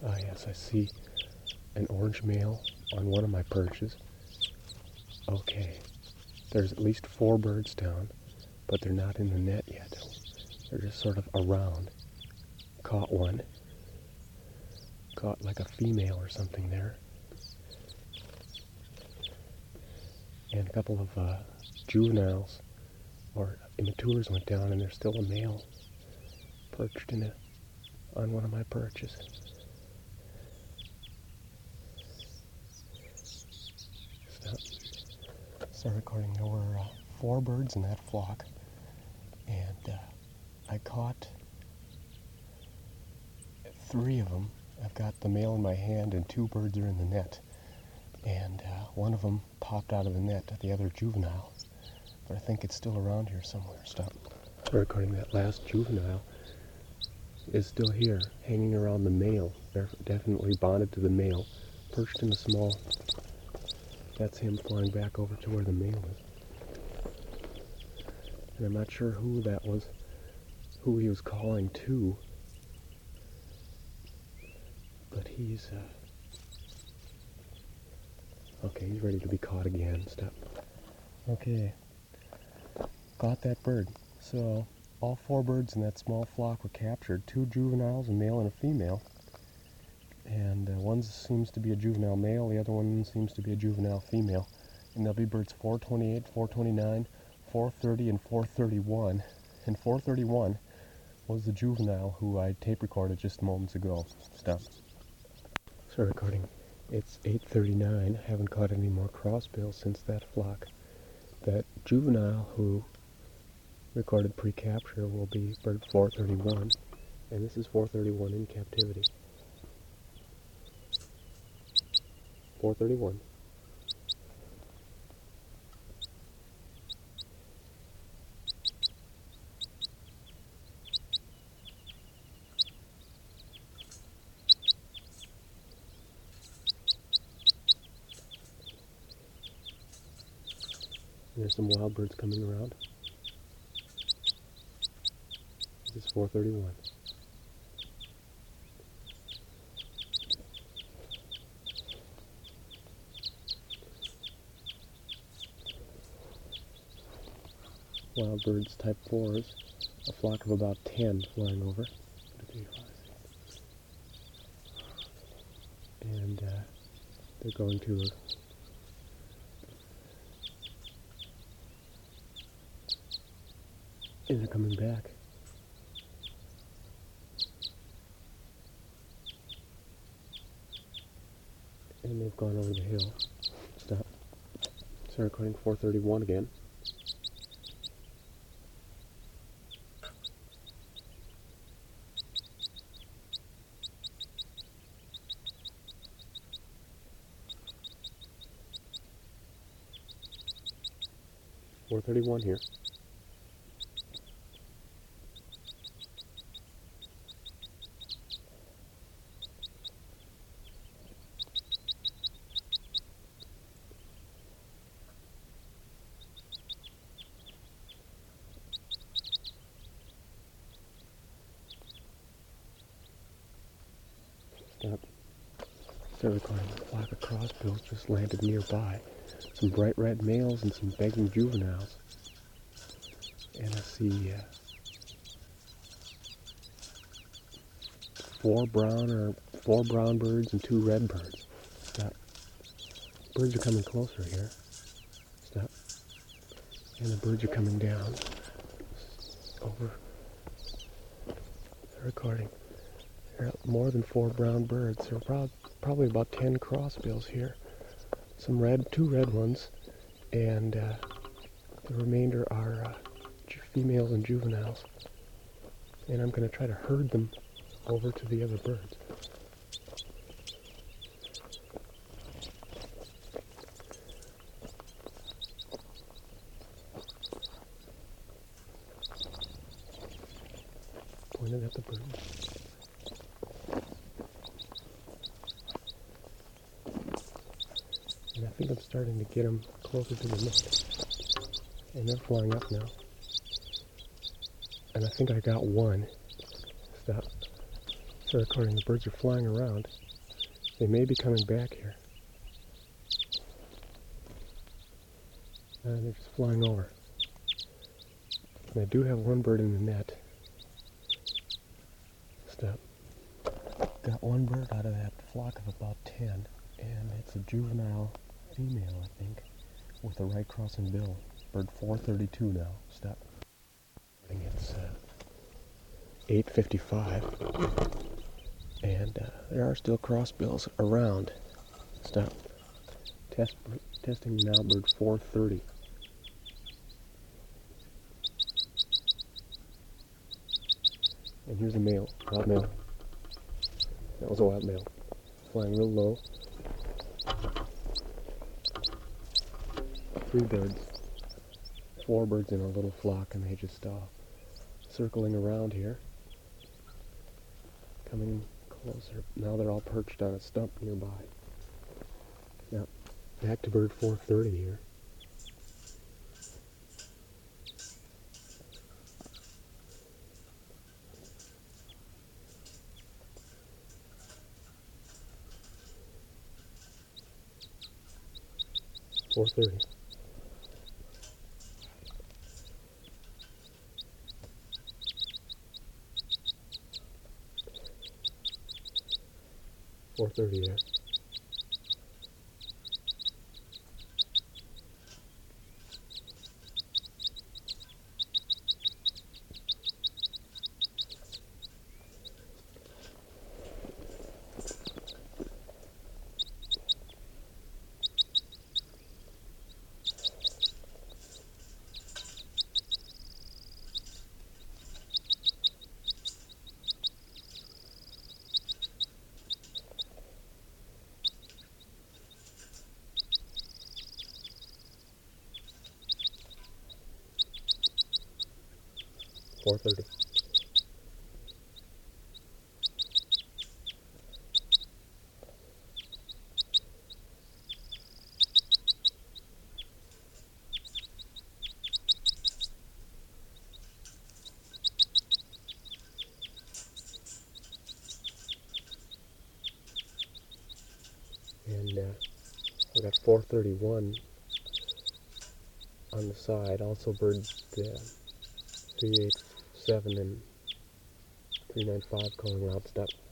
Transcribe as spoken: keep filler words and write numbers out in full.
Ah, yes, I see an orange male on one of my perches. Okay, there's at least four birds down, but they're not in the net yet. They're just sort of around. Caught one. Caught like a female or something there. And a couple of uh, juveniles or immatures went down, and there's still a male perched in a, on one of my perches. Stop. Start recording. There were uh, four birds in that flock, and uh, I caught three of them. I've got the male in my hand, and two birds are in the net. And uh, one of them popped out of the net, the other juvenile. But I think it's still around here somewhere. Stop. Recording. That last juvenile is still here, hanging around the male. They're definitely bonded to the male, perched in the small. That's him flying back over to where the male is. And I'm not sure who that was, who he was calling to. But he's, uh... okay, he's ready to be caught again. Stop. Okay. Caught that bird. So, all four birds in that small flock were captured. Two juveniles, a male and a female. And uh, one seems to be a juvenile male, the other one seems to be a juvenile female. And there'll be birds four twenty-eight, four twenty-nine, four thirty, and four thirty-one. And four thirty-one was the juvenile who I tape recorded just moments ago. Stop. Start recording. It's eight thirty-nine. I haven't caught any more crossbills since that flock. That juvenile who recorded pre-capture will be bird four thirty-one, and this is four thirty-one in captivity. four thirty-one. There's some wild birds coming around. This is four thirty-one. Wild birds type fours, a flock of about ten flying over. And uh, they're going to a and they're coming back. And they've gone over the hill. Stop. Start recording. Four thirty-one again. four thirty-one here. Stop. Start recording. A flock of crossbills just landed nearby. Some bright red males and some begging juveniles. And I see uh, four brown or four brown birds and two red birds. Stop. Birds are coming closer here. Stop. And the birds are coming down. Over. They're recording. There are more than four brown birds. There are prob probably about ten crossbills here. Some red, two red ones, and uh, the remainder are uh, females and juveniles. And I'm going to try to herd them over to the other birds. Pointed at the bird. And I think I'm starting to get them closer to the net. And they're flying up now. And I think I got one. Stop. So recording, the birds are flying around. They may be coming back here. And they're just flying over. And I do have one bird in the net. Step. Got one bird out of that flock of about ten, and it's a juvenile female, I think, with a right crossing bill. Bird four thirty-two now. Step. It's uh, eight fifty-five, and uh, there are still crossbills around. Stop. Test, testing now bird four thirty. And here's a male, wild male. That was a wild male. Flying real low. Three birds. Four birds in a little flock, and they just uh, circling around here. Coming closer. Now they're all perched on a stump nearby. Now, back to bird four thirty here. four thirty. four thirty there. four thirty. And uh, I got four thirty-one on the side. Also bird uh, three eighty-seven and three ninety-five calling loud step.